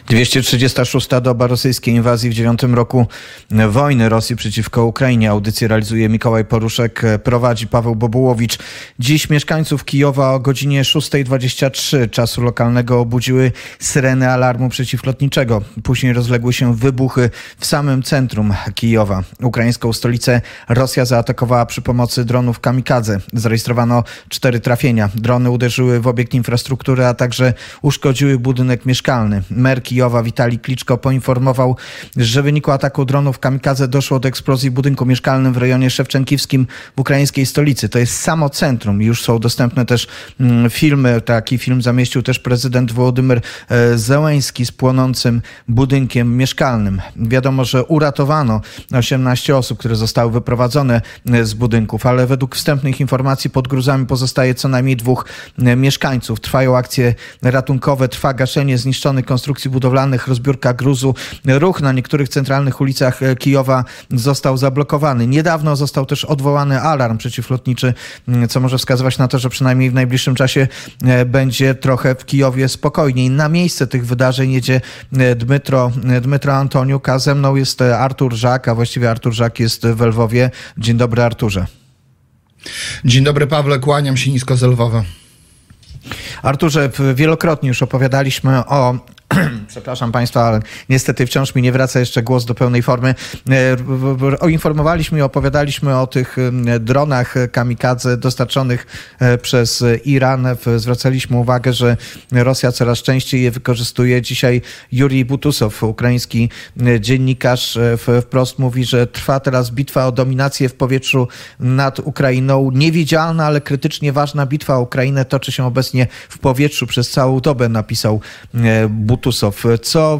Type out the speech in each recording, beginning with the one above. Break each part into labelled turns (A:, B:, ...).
A: 236. doba rosyjskiej inwazji w 9. roku wojny Rosji przeciwko Ukrainie. Audycję realizuje Mikołaj Poruszek, prowadzi Paweł Bobułowicz. Dziś mieszkańców Kijowa o godzinie 6:23 czasu lokalnego obudziły syreny alarmu przeciwlotniczego. Później rozległy się wybuchy w samym centrum Kijowa. Ukraińską stolicę Rosja zaatakowała przy pomocy dronów kamikadze. Zarejestrowano 4 trafienia. Drony uderzyły w obiekt infrastruktury, a także uszkodziły budynek mieszkalny. Mer Kijowa Witalij Kliczko poinformował, że w wyniku ataku dronów kamikadze doszło do eksplozji w budynku mieszkalnym w rejonie szewczenkowskim w ukraińskiej stolicy. To jest samo centrum. Już są dostępne też filmy. Taki film zamieścił też prezydent Wołodymyr Zełenski z płonącym budynkiem mieszkalnym. Wiadomo, że uratowano 18 osób, które zostały wyprowadzone z budynków, ale według wstępnych informacji pod gruzami pozostaje co najmniej 2 mieszkańców. Trwają akcje ratunkowe, trwa gaszenie zniszczonych konstrukcji budowlanych, rozbiórka gruzu. Ruch na niektórych centralnych ulicach Kijowa został zablokowany. Niedawno został też odwołany alarm przeciwlotniczy, co może wskazywać na to, że przynajmniej w najbliższym czasie będzie trochę w Kijowie spokojniej. Na miejsce tych wydarzeń jedzie Dmytro Antoniuk, a ze mną jest Artur Żak, a właściwie Artur Żak jest w Lwowie. Dzień dobry, Arturze.
B: Dzień dobry, Pawle, kłaniam się nisko z Lwowa.
A: Arturze, wielokrotnie już opowiadaliśmy o przepraszam Państwa, ale niestety wciąż mi nie wraca jeszcze głos do pełnej formy. Informowaliśmy i opowiadaliśmy o tych dronach kamikadze dostarczonych przez Iran. Zwracaliśmy uwagę, że Rosja coraz częściej je wykorzystuje. Dzisiaj Jurij Butusow, ukraiński dziennikarz, wprost mówi, że trwa teraz bitwa o dominację w powietrzu nad Ukrainą. Niewidzialna, ale krytycznie ważna bitwa o Ukrainę toczy się obecnie w powietrzu przez całą dobę, napisał Butusow. Co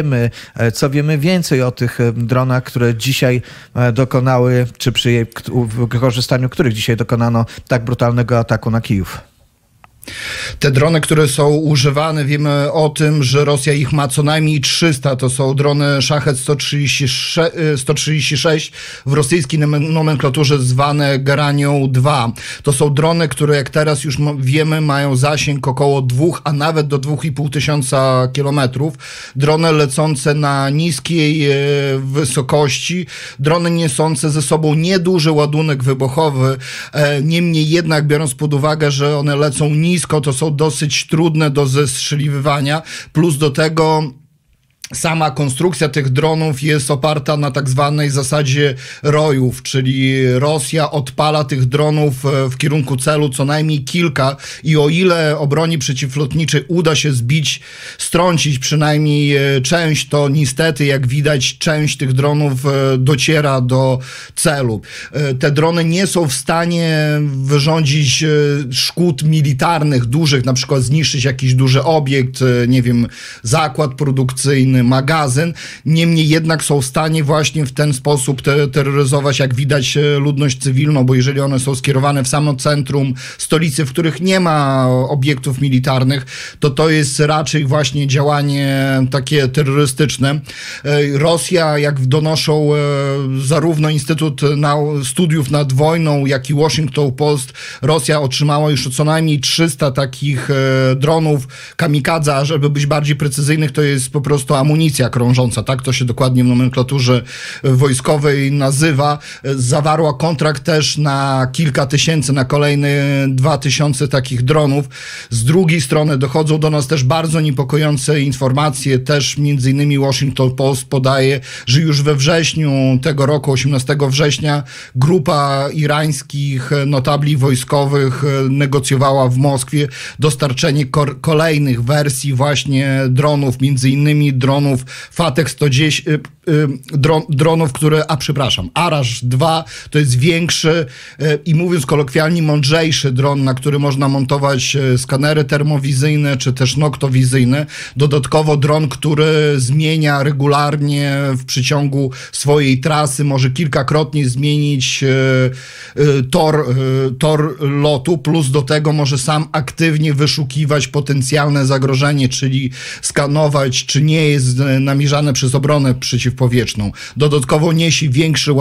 A: wiemy więcej o tych dronach, które dzisiaj dokonały, czy przy wykorzystaniu których dzisiaj dokonano tak brutalnego ataku na Kijów?
B: Te drony, które są używane, wiemy o tym, że Rosja ich ma co najmniej 300. To są drony Szachet 136, w rosyjskiej nomenklaturze zwane Geranią 2. To są drony, które jak teraz już wiemy mają zasięg około 2, a nawet do 2,5 tysiąca kilometrów. Drony lecące na niskiej wysokości, drony niosące ze sobą nieduży ładunek wybuchowy. Niemniej jednak, biorąc pod uwagę, że one lecą nisko, to są dosyć trudne do zestrzeliwania, plus do tego sama konstrukcja tych dronów jest oparta na tak zwanej zasadzie rojów, czyli Rosja odpala tych dronów w kierunku celu co najmniej kilka i o ile obroni przeciwlotniczej uda się strącić przynajmniej część, to niestety, jak widać, część tych dronów dociera do celu. Te drony nie są w stanie wyrządzić szkód militarnych dużych, na przykład zniszczyć jakiś duży obiekt, nie wiem, zakład produkcyjny, magazyn, niemniej jednak są w stanie właśnie w ten sposób terroryzować, jak widać, ludność cywilną, bo jeżeli one są skierowane w samo centrum stolicy, w których nie ma obiektów militarnych, to jest raczej właśnie działanie takie terrorystyczne. Rosja, jak donoszą zarówno Instytut Studiów nad Wojną, jak i Washington Post, Rosja otrzymała już co najmniej 300 takich dronów kamikadze, a żeby być bardziej precyzyjnych, to jest po prostu amunicja krążąca, tak to się dokładnie w nomenklaturze wojskowej nazywa. Zawarła kontrakt też na kilka tysięcy, na kolejne 2000 takich dronów. Z drugiej strony dochodzą do nas też bardzo niepokojące informacje, też między innymi Washington Post podaje, że już we wrześniu tego roku, 18 września, grupa irańskich notabli wojskowych negocjowała w Moskwie dostarczenie kolejnych wersji właśnie dronów, między innymi dronów Fateh 110, dronów, Arash 2 to jest większy i mówiąc kolokwialnie mądrzejszy dron, na który można montować skanery termowizyjne czy też noktowizyjne. Dodatkowo dron, który zmienia regularnie w przeciągu swojej trasy, może kilkakrotnie zmienić tor lotu, plus do tego może sam aktywnie wyszukiwać potencjalne zagrożenie, czyli skanować, czy nie jest namierzane przez obronę przeciwpowietrzną przeciwpowietrzną. Dodatkowo niesie większy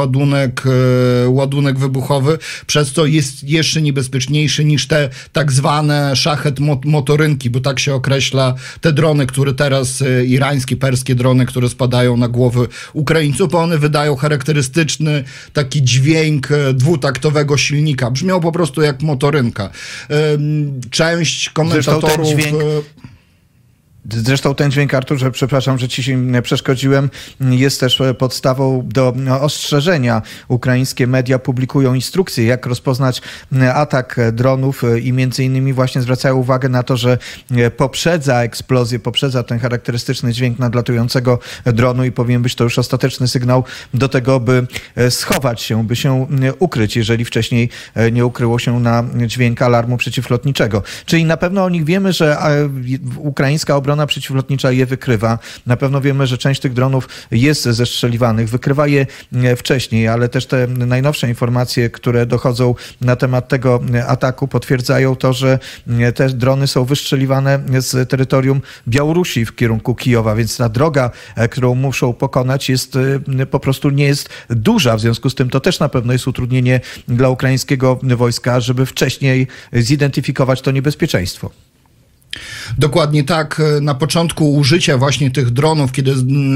B: ładunek wybuchowy, przez co jest jeszcze niebezpieczniejszy niż te tak zwane szachet motorynki, bo tak się określa te drony, które teraz, irańskie, perskie drony, które spadają na głowy Ukraińców, bo one wydają charakterystyczny taki dźwięk dwutaktowego silnika. Brzmiał po prostu jak motorynka. Część komentatorów...
A: Zresztą ten dźwięk, Arturze, przepraszam, że ci się przeszkodziłem, jest też podstawą do ostrzeżenia. Ukraińskie media publikują instrukcje, jak rozpoznać atak dronów i między innymi właśnie zwracają uwagę na to, że poprzedza eksplozję, poprzedza ten charakterystyczny dźwięk nadlatującego dronu i powinien być to już ostateczny sygnał do tego, by schować się, by się ukryć, jeżeli wcześniej nie ukryło się na dźwięk alarmu przeciwlotniczego. Czyli na pewno o nich wiemy, że ukraińska obrona przeciwlotnicza je wykrywa. Na pewno wiemy, że część tych dronów jest zestrzeliwanych, wykrywa je wcześniej, ale też te najnowsze informacje, które dochodzą na temat tego ataku, potwierdzają to, że te drony są wystrzeliwane z terytorium Białorusi w kierunku Kijowa, więc ta droga, którą muszą pokonać, jest po prostu nie jest duża. W związku z tym to też na pewno jest utrudnienie dla ukraińskiego wojska, żeby wcześniej zidentyfikować to niebezpieczeństwo.
B: Dokładnie tak. Na początku użycia właśnie tych dronów, kiedy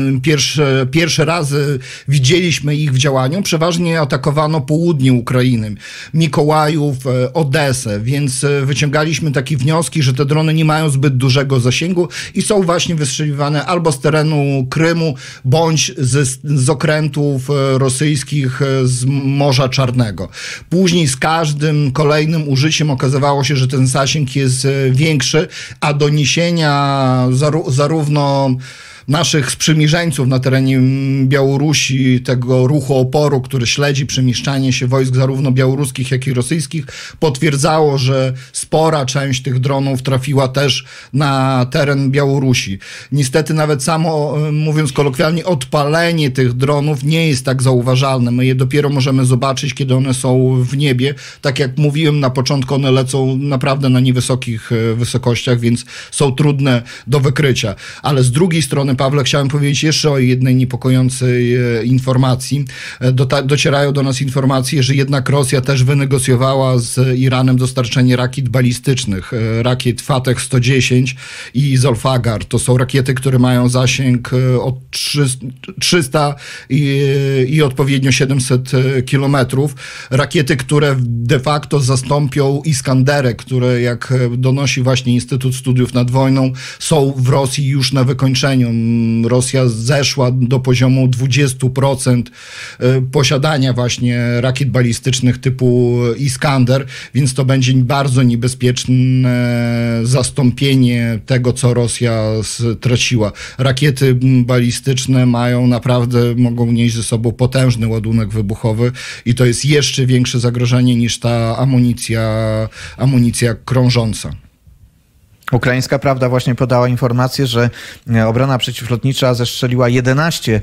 B: pierwsze razy widzieliśmy ich w działaniu, przeważnie atakowano południe Ukrainy, Mikołajów, Odesę, więc wyciągaliśmy takie wnioski, że te drony nie mają zbyt dużego zasięgu i są właśnie wystrzeliwane albo z terenu Krymu, bądź z okrętów rosyjskich z Morza Czarnego. Później z każdym kolejnym użyciem okazywało się, że ten zasięg jest większy, a doniesienia zarówno naszych sprzymierzeńców na terenie Białorusi, tego ruchu oporu, który śledzi przemieszczanie się wojsk zarówno białoruskich, jak i rosyjskich, potwierdzało, że spora część tych dronów trafiła też na teren Białorusi. Niestety nawet samo, mówiąc kolokwialnie, odpalenie tych dronów nie jest tak zauważalne. My je dopiero możemy zobaczyć, kiedy one są w niebie. Tak jak mówiłem na początku, one lecą naprawdę na niewysokich wysokościach, więc są trudne do wykrycia. Ale z drugiej strony, Pawle, chciałem powiedzieć jeszcze o jednej niepokojącej informacji. Docierają do nas informacje, że jednak Rosja też wynegocjowała z Iranem dostarczenie rakiet balistycznych, rakiet Fateh 110 i Zolfagar. To są rakiety, które mają zasięg od 300 i odpowiednio 700 kilometrów. Rakiety, które de facto zastąpią Iskandery, które, jak donosi właśnie Instytut Studiów nad Wojną, są w Rosji już na wykończeniu. Rosja zeszła do poziomu 20% posiadania właśnie rakiet balistycznych typu Iskander, więc to będzie bardzo niebezpieczne zastąpienie tego, co Rosja straciła. Rakiety balistyczne mogą nieść ze sobą potężny ładunek wybuchowy i to jest jeszcze większe zagrożenie niż ta amunicja krążąca.
A: Ukraińska Prawda właśnie podała informację, że obrona przeciwlotnicza zestrzeliła 11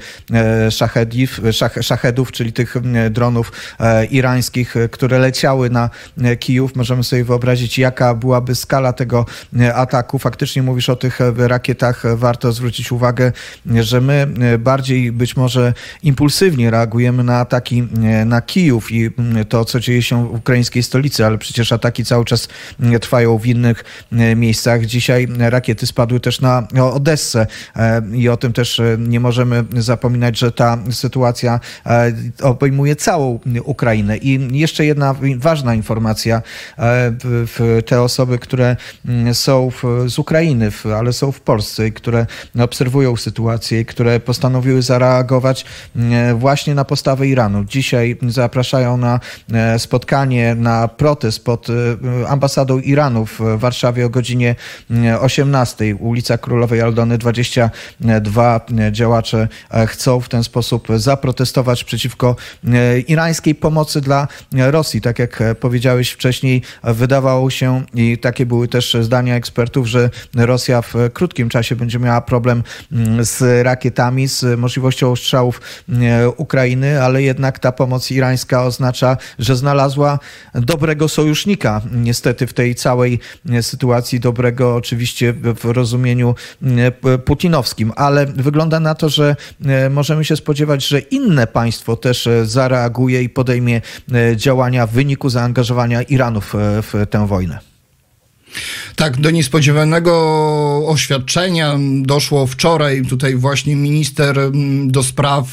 A: szachedów, czyli tych dronów irańskich, które leciały na Kijów. Możemy sobie wyobrazić, jaka byłaby skala tego ataku. Faktycznie mówisz o tych rakietach. Warto zwrócić uwagę, że my bardziej być może impulsywnie reagujemy na ataki na Kijów i to, co dzieje się w ukraińskiej stolicy, ale przecież ataki cały czas trwają w innych miejscach. Dzisiaj rakiety spadły też na Odessę i o tym też nie możemy zapominać, że ta sytuacja obejmuje całą Ukrainę. I jeszcze jedna ważna informacja. Te osoby, które są z Ukrainy, ale są w Polsce i które obserwują sytuację i które postanowiły zareagować właśnie na postawę Iranu. Dzisiaj zapraszają na spotkanie, na protest pod ambasadą Iranu w Warszawie o godzinie 18. Ulica Królowej Aldony 22. Działacze chcą w ten sposób zaprotestować przeciwko irańskiej pomocy dla Rosji. Tak jak powiedziałeś wcześniej, wydawało się i takie były też zdania ekspertów, że Rosja w krótkim czasie będzie miała problem z rakietami, z możliwością ostrzałów Ukrainy, ale jednak ta pomoc irańska oznacza, że znalazła dobrego sojusznika. Niestety w tej całej sytuacji dobrego tego oczywiście w rozumieniu putinowskim, ale wygląda na to, że możemy się spodziewać, że inne państwo też zareaguje i podejmie działania w wyniku zaangażowania Iranu w tę wojnę.
B: Tak, do niespodziewanego oświadczenia doszło wczoraj. Tutaj właśnie minister do spraw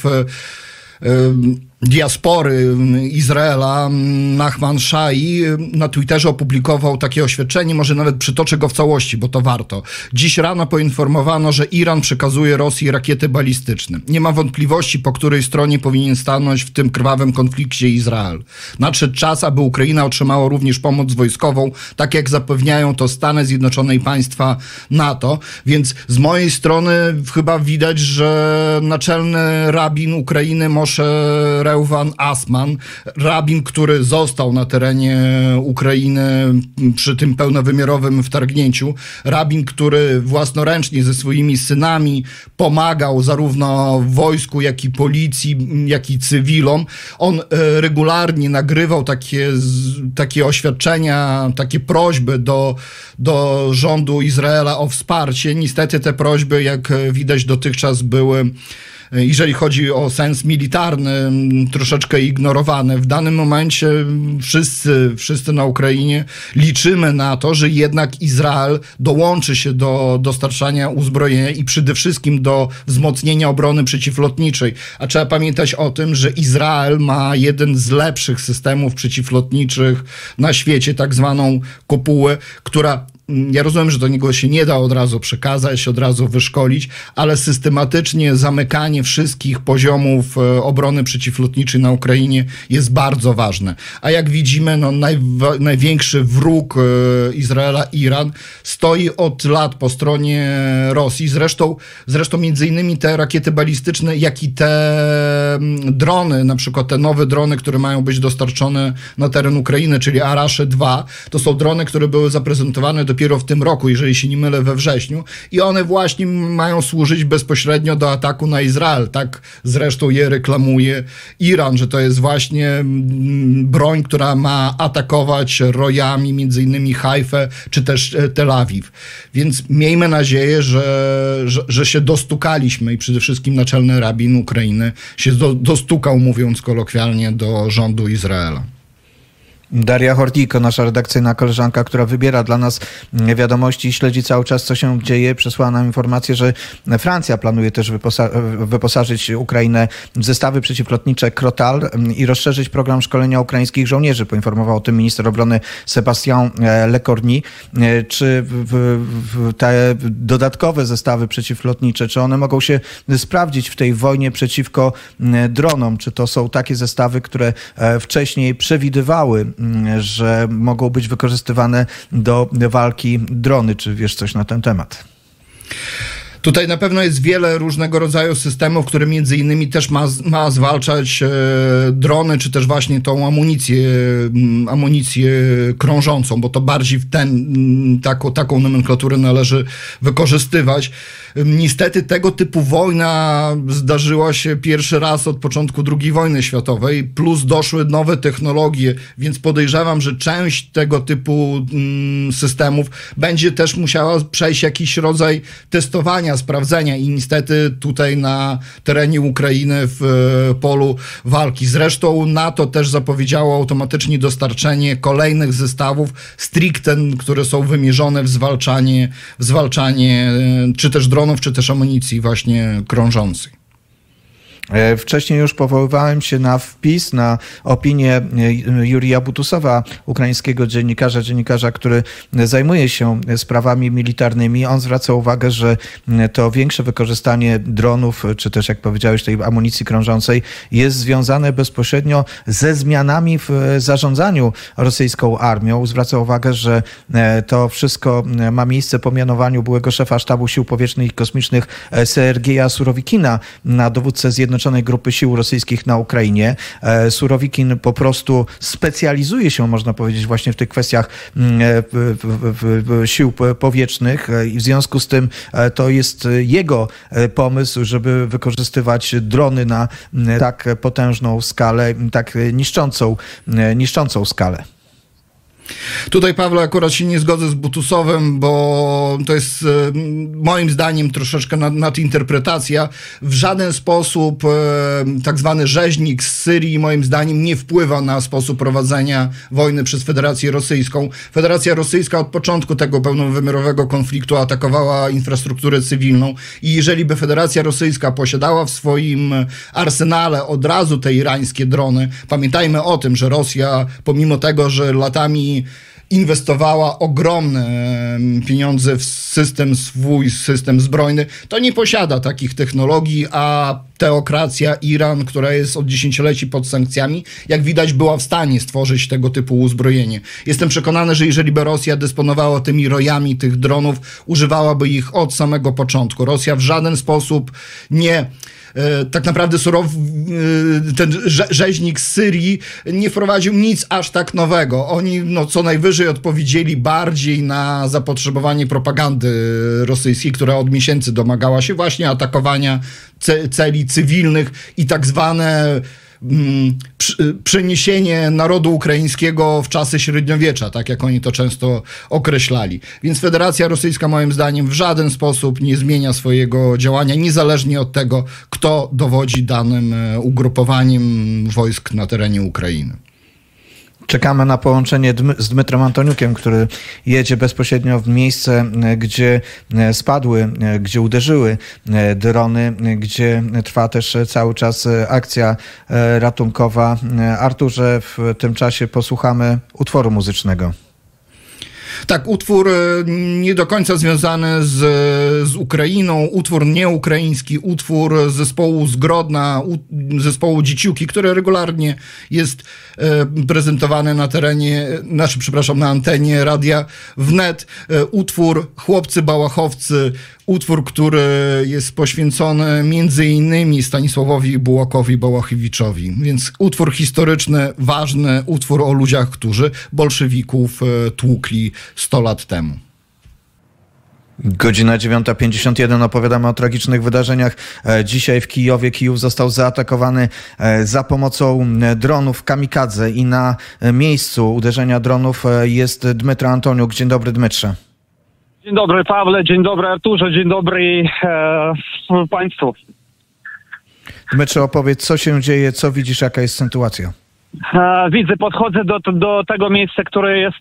B: diaspory Izraela, Nachman Shai, na Twitterze opublikował takie oświadczenie, może nawet przytoczę go w całości, bo to warto. Dziś rano poinformowano, że Iran przekazuje Rosji rakiety balistyczne. Nie ma wątpliwości, po której stronie powinien stanąć w tym krwawym konflikcie Izrael. Nadszedł czas, aby Ukraina otrzymała również pomoc wojskową, tak jak zapewniają to Stany Zjednoczone i państwa NATO. Więc z mojej strony chyba widać, że naczelny rabin Ukrainy Moshe Reuven Assmann, rabin, który został na terenie Ukrainy przy tym pełnowymiarowym wtargnięciu, rabin, który własnoręcznie ze swoimi synami pomagał zarówno wojsku, jak i policji, jak i cywilom. On regularnie nagrywał takie oświadczenia, takie prośby do rządu Izraela o wsparcie. Niestety te prośby, jak widać, dotychczas były, jeżeli chodzi o sens militarny, troszeczkę ignorowane. W danym momencie wszyscy na Ukrainie liczymy na to, że jednak Izrael dołączy się do dostarczania uzbrojenia i przede wszystkim do wzmocnienia obrony przeciwlotniczej. A trzeba pamiętać o tym, że Izrael ma jeden z lepszych systemów przeciwlotniczych na świecie, tak zwaną kopułę, która, ja rozumiem, że do niego się nie da od razu przekazać, od razu wyszkolić, ale systematycznie zamykanie wszystkich poziomów obrony przeciwlotniczej na Ukrainie jest bardzo ważne. A jak widzimy, największy wróg Izraela, Iran, stoi od lat po stronie Rosji. Zresztą między innymi te rakiety balistyczne, jak i te drony, na przykład te nowe drony, które mają być dostarczone na teren Ukrainy, czyli Arasze 2, to są drony, które były zaprezentowane dopiero w tym roku, jeżeli się nie mylę, we wrześniu, i one właśnie mają służyć bezpośrednio do ataku na Izrael. Tak zresztą je reklamuje Iran, że to jest właśnie broń, która ma atakować rojami, między innymi Hajfę, czy też Tel Awiw. Więc miejmy nadzieję, że się dostukaliśmy i przede wszystkim naczelny rabin Ukrainy się dostukał, mówiąc kolokwialnie, do rządu Izraela.
A: Daria Hordyjko, nasza redakcyjna koleżanka, która wybiera dla nas wiadomości i śledzi cały czas, co się dzieje, przesłała nam informację, że Francja planuje też wyposażyć Ukrainę w zestawy przeciwlotnicze Crotale i rozszerzyć program szkolenia ukraińskich żołnierzy. Poinformował o tym minister obrony Sébastien Lecornu. Czy te dodatkowe zestawy przeciwlotnicze, czy one mogą się sprawdzić w tej wojnie przeciwko dronom? Czy to są takie zestawy, które wcześniej przewidywały, że mogą być wykorzystywane do walki drony? Czy wiesz coś na ten temat?
B: Tutaj na pewno jest wiele różnego rodzaju systemów, które między innymi też ma zwalczać drony, czy też właśnie tą amunicję krążącą, bo to bardziej taką nomenklaturę należy wykorzystywać. Niestety tego typu wojna zdarzyła się pierwszy raz od początku II wojny światowej, plus doszły nowe technologie, więc podejrzewam, że część tego typu systemów będzie też musiała przejść jakiś rodzaj testowania, sprawdzenia i niestety tutaj na terenie Ukrainy w polu walki. Zresztą NATO też zapowiedziało automatycznie dostarczenie kolejnych zestawów stricte, które są wymierzone w zwalczanie czy też dronów, czy też amunicji właśnie krążącej.
A: Wcześniej już powoływałem się na wpis, na opinię Jurija Butusowa, ukraińskiego dziennikarza, który zajmuje się sprawami militarnymi. On zwraca uwagę, że to większe wykorzystanie dronów, czy też, jak powiedziałeś, tej amunicji krążącej jest związane bezpośrednio ze zmianami w zarządzaniu rosyjską armią. Zwraca uwagę, że to wszystko ma miejsce po mianowaniu byłego szefa Sztabu Sił Powietrznych i Kosmicznych Sergieja Surowikina na dowódcę Zjednoczonej Grupy Sił Rosyjskich na Ukrainie. Surowikin po prostu specjalizuje się, można powiedzieć, właśnie w tych kwestiach sił powietrznych i w związku z tym to jest jego pomysł, żeby wykorzystywać drony na tak potężną skalę, tak niszczącą skalę.
B: Tutaj, Pawle, akurat się nie zgodzę z Butusowem, bo to jest moim zdaniem troszeczkę nadinterpretacja. W żaden sposób tak zwany rzeźnik z Syrii moim zdaniem nie wpływa na sposób prowadzenia wojny przez Federację Rosyjską. Federacja Rosyjska od początku tego pełnowymiarowego konfliktu atakowała infrastrukturę cywilną i jeżeli by Federacja Rosyjska posiadała w swoim arsenale od razu te irańskie drony, pamiętajmy o tym, że Rosja, pomimo tego, że latami inwestowała ogromne pieniądze w system zbrojny, to nie posiada takich technologii, a teokracja Iran, która jest od dziesięcioleci pod sankcjami, jak widać była w stanie stworzyć tego typu uzbrojenie. Jestem przekonany, że jeżeli by Rosja dysponowała tymi rojami tych dronów, używałaby ich od samego początku. Rosja w żaden sposób nie... Tak naprawdę ten rzeźnik z Syrii nie wprowadził nic aż tak nowego. Oni co najwyżej odpowiedzieli bardziej na zapotrzebowanie propagandy rosyjskiej, która od miesięcy domagała się właśnie atakowania celi cywilnych i tak zwane przeniesienie narodu ukraińskiego w czasy średniowiecza, tak jak oni to często określali. Więc Federacja Rosyjska moim zdaniem w żaden sposób nie zmienia swojego działania, niezależnie od tego, kto dowodzi danym ugrupowaniem wojsk na terenie Ukrainy.
A: Czekamy na połączenie z Dmytrem Antoniukiem, który jedzie bezpośrednio w miejsce, gdzie spadły, gdzie uderzyły drony, gdzie trwa też cały czas akcja ratunkowa. Arturze, w tym czasie posłuchamy utworu muzycznego.
B: Tak, utwór nie do końca związany z Ukrainą, utwór nieukraiński, utwór zespołu Zgrodna, zespołu Dzieciuki, który regularnie jest prezentowany na antenie Radia Wnet. Utwór Chłopcy Bałachowcy, utwór, który jest poświęcony między innymi Stanisławowi Bułakowi Bałachowiczowi. Więc utwór historyczny, ważny, utwór o ludziach, którzy bolszewików tłukli 100 lat temu.
A: Godzina 9:51. Opowiadamy o tragicznych wydarzeniach. Dzisiaj w Kijowie. Kijów został zaatakowany za pomocą dronów kamikadze i na miejscu uderzenia dronów jest Dmytro Antoniuk. Dzień dobry, Dmytrze.
C: Dzień dobry, Pawle, dzień dobry, Arturze, dzień dobry Państwu.
A: Dmytrze, opowiedz, co się dzieje, co widzisz, jaka jest sytuacja?
C: Widzę, podchodzę do tego miejsca, które jest,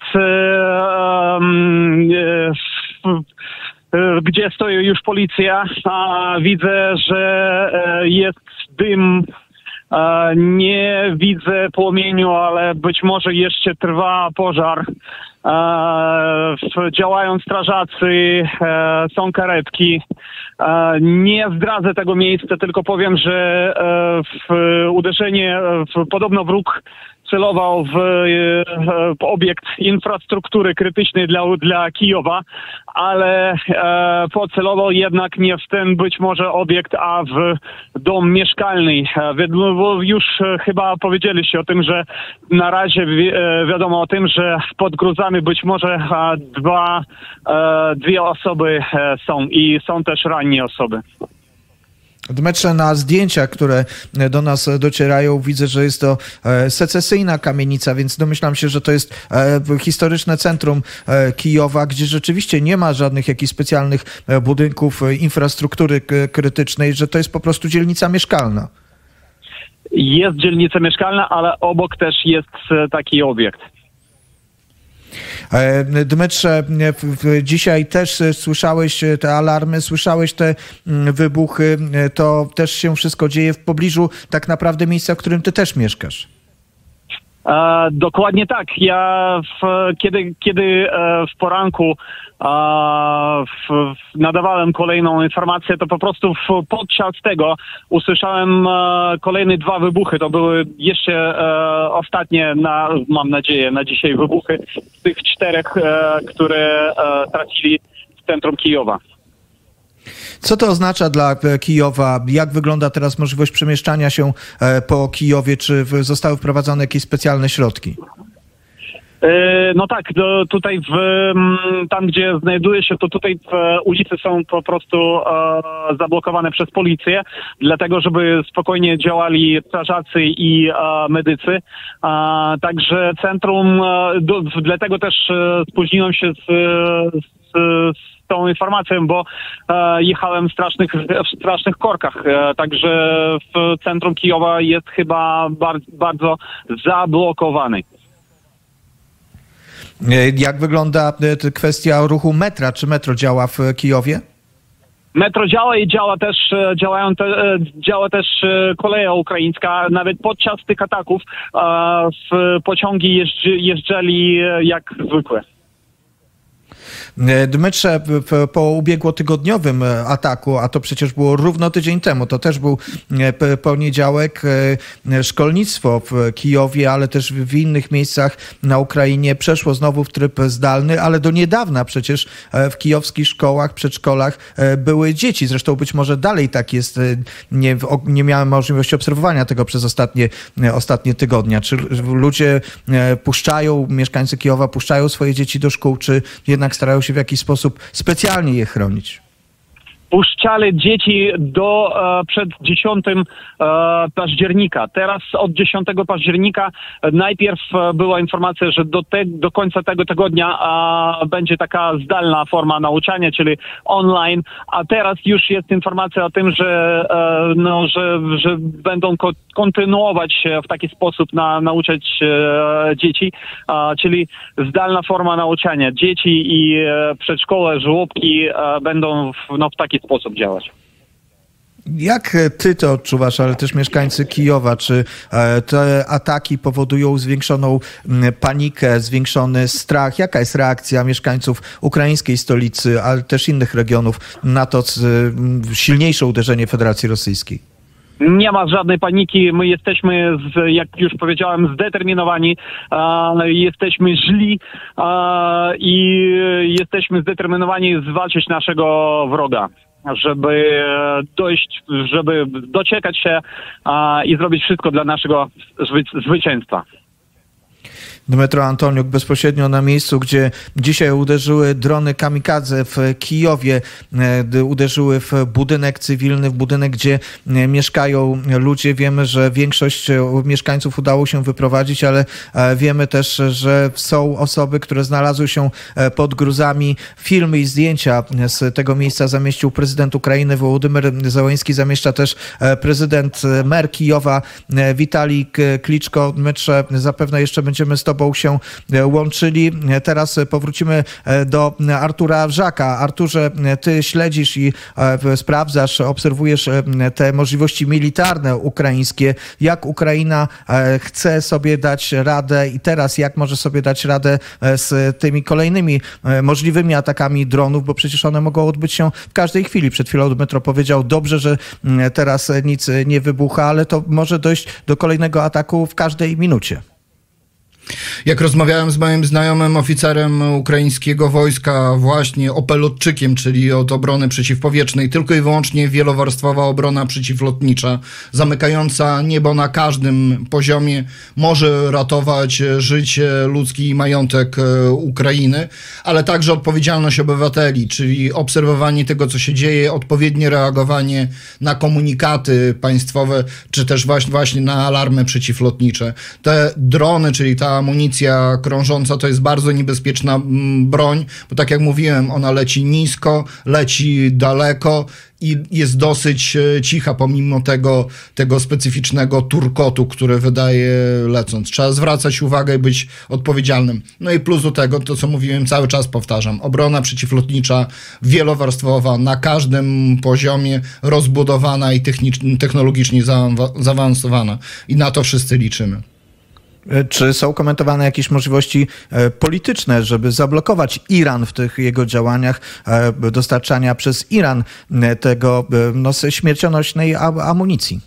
C: gdzie stoi już policja. Widzę, że jest dym. Nie widzę płomieniu, ale być może jeszcze trwa pożar. Działają strażacy, są karetki. Nie zdradzę tego miejsca, tylko powiem, że podobno wróg celował w obiekt infrastruktury krytycznej dla Kijowa, ale pocelował jednak nie w ten być może obiekt, a w dom mieszkalny. Bo już chyba powiedzieliście o tym, że na razie wiadomo o tym, że pod gruzami być może dwie osoby są i są też ranne osoby.
A: Dmytrze, na zdjęciach, które do nas docierają, widzę, że jest to secesyjna kamienica, więc domyślam się, że to jest historyczne centrum Kijowa, gdzie rzeczywiście nie ma żadnych jakichś specjalnych budynków infrastruktury krytycznej, że to jest po prostu dzielnica mieszkalna.
C: Jest dzielnica mieszkalna, ale obok też jest taki obiekt.
A: Dmytrze, dzisiaj też słyszałeś te alarmy, słyszałeś te wybuchy, to też się wszystko dzieje w pobliżu tak naprawdę miejsca, w którym ty też mieszkasz.
C: Dokładnie tak. Ja kiedy w poranku nadawałem kolejną informację, to po prostu podczas tego usłyszałem kolejne 2 wybuchy. To były jeszcze ostatnie, mam nadzieję, na dzisiaj wybuchy z tych 4, które tracili w centrum Kijowa.
A: Co to oznacza dla Kijowa? Jak wygląda teraz możliwość przemieszczania się po Kijowie? Czy zostały wprowadzone jakieś specjalne środki?
C: No tak, tutaj tam gdzie znajduję się, to tutaj ulice są po prostu zablokowane przez policję, dlatego żeby spokojnie działali strażacy i medycy. Także centrum, dlatego też spóźniłem się z tą informacją, bo jechałem w strasznych korkach. Także w centrum Kijowa jest chyba bardzo zablokowany.
A: Jak wygląda kwestia ruchu metra? Czy metro działa w Kijowie?
C: Metro działa i działa też koleja ukraińska. Nawet podczas tych ataków pociągi jeżdżali jak zwykle.
A: Dmytrze, po ubiegłotygodniowym ataku, a to przecież było równo tydzień temu, to też był poniedziałek, szkolnictwo w Kijowie, ale też w innych miejscach na Ukrainie przeszło znowu w tryb zdalny, ale do niedawna przecież w kijowskich szkołach, przedszkolach były dzieci. Zresztą być może dalej tak jest. Nie miałem możliwości obserwowania tego przez ostatnie tygodnia. Czy ludzie mieszkańcy Kijowa puszczają swoje dzieci do szkół, czy jednak starają się w jakiś sposób specjalnie je chronić?
C: Puszczali dzieci przed 10 października. Teraz od 10 października najpierw była informacja, że do końca tego tygodnia będzie taka zdalna forma nauczania, czyli online, a teraz już jest informacja o tym, że będą kontynuować w taki sposób nauczać dzieci, czyli zdalna forma nauczania. Dzieci i przedszkole, żłobki będą w taki sposób działać.
A: Jak ty to odczuwasz, ale też mieszkańcy Kijowa? Czy te ataki powodują zwiększoną panikę, zwiększony strach? Jaka jest reakcja mieszkańców ukraińskiej stolicy, ale też innych regionów na to silniejsze uderzenie Federacji Rosyjskiej?
C: Nie ma żadnej paniki. My jesteśmy, jak już powiedziałem, zdeterminowani. Jesteśmy źli i jesteśmy zdeterminowani zwalczyć naszego wroga, żeby doczekać się i zrobić wszystko dla naszego zwycięstwa.
A: Dmytro Antoniuk bezpośrednio na miejscu, gdzie dzisiaj uderzyły drony kamikadze w Kijowie, uderzyły w budynek cywilny, w budynek, gdzie mieszkają ludzie. Wiemy, że większość mieszkańców udało się wyprowadzić, ale wiemy też, że są osoby, które znalazły się pod gruzami. Filmy i zdjęcia z tego miejsca zamieścił prezydent Ukrainy Wołodymyr Zełenski, zamieszcza też mer Kijowa Witalij Kliczko. Dmytrze, zapewne jeszcze będziemy z tobą się łączyli. Teraz powrócimy do Artura Wrzaka. Arturze, ty śledzisz i sprawdzasz, obserwujesz te możliwości militarne ukraińskie. Jak Ukraina chce sobie dać radę i teraz jak może sobie dać radę z tymi kolejnymi możliwymi atakami dronów, bo przecież one mogą odbyć się w każdej chwili. Przed chwilą Dmytro powiedział, dobrze, że teraz nic nie wybucha, ale to może dojść do kolejnego ataku w każdej minucie.
B: Jak rozmawiałem z moim znajomym oficerem ukraińskiego wojska właśnie opelotczykiem, czyli od obrony przeciwpowietrznej, tylko i wyłącznie wielowarstwowa obrona przeciwlotnicza, zamykająca niebo na każdym poziomie, może ratować życie ludzkie i majątek Ukrainy, ale także odpowiedzialność obywateli, czyli obserwowanie tego, co się dzieje, odpowiednie reagowanie na komunikaty państwowe, czy też właśnie na alarmy przeciwlotnicze. Te drony, czyli ta amunicja krążąca, to jest bardzo niebezpieczna broń, bo tak jak mówiłem, ona leci nisko, leci daleko i jest dosyć cicha pomimo tego specyficznego turkotu, który wydaje lecąc. Trzeba zwracać uwagę i być odpowiedzialnym. No i plus do tego, to co mówiłem, cały czas powtarzam, obrona przeciwlotnicza wielowarstwowa, na każdym poziomie, rozbudowana i technologicznie zaawansowana. I na to wszyscy liczymy.
A: Czy są komentowane jakieś możliwości polityczne, żeby zablokować Iran w tych jego działaniach dostarczania przez Iran tego śmiercionośnej amunicji?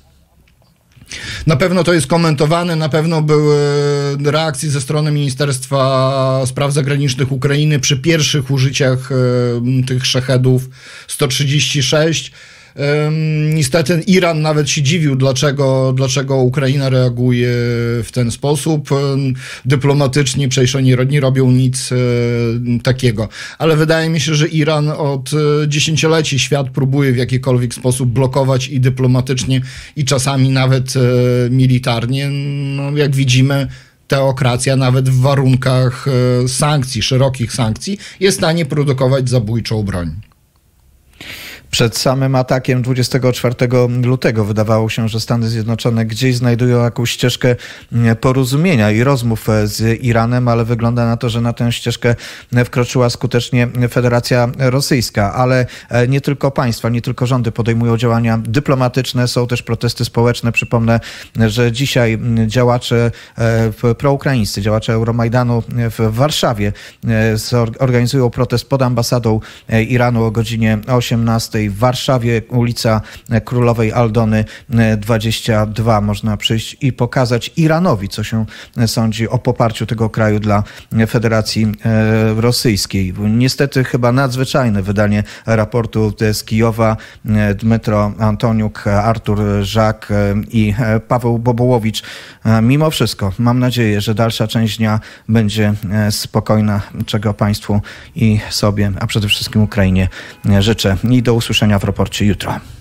B: Na pewno to jest komentowane, na pewno były reakcje ze strony Ministerstwa Spraw Zagranicznych Ukrainy przy pierwszych użyciach tych Szachedów 136. Niestety Iran nawet się dziwił, dlaczego Ukraina reaguje w ten sposób. Dyplomatycznie przecież oni nie robią nic takiego. Ale wydaje mi się, że Iran od dziesięcioleci świat próbuje w jakikolwiek sposób blokować i dyplomatycznie, i czasami nawet militarnie. No, jak widzimy, teokracja nawet w warunkach sankcji, szerokich sankcji, jest w stanie produkować zabójczą broń.
A: Przed samym atakiem 24 lutego wydawało się, że Stany Zjednoczone gdzieś znajdują jakąś ścieżkę porozumienia i rozmów z Iranem, ale wygląda na to, że na tę ścieżkę wkroczyła skutecznie Federacja Rosyjska. Ale nie tylko państwa, nie tylko rządy podejmują działania dyplomatyczne, są też protesty społeczne. Przypomnę, że dzisiaj działacze proukraińscy, działacze Euromajdanu w Warszawie organizują protest pod ambasadą Iranu o godzinie 18:00. W Warszawie, ulica Królowej Aldony 22. Można przyjść i pokazać Iranowi, co się sądzi o poparciu tego kraju dla Federacji Rosyjskiej. Niestety chyba nadzwyczajne wydanie raportu z Kijowa. Dmytro Antoniuk, Artur Żak i Paweł Bobołowicz. Mimo wszystko mam nadzieję, że dalsza część dnia będzie spokojna, czego państwu i sobie, a przede wszystkim Ukrainie życzę. I do usłyszenia w raporcie jutro.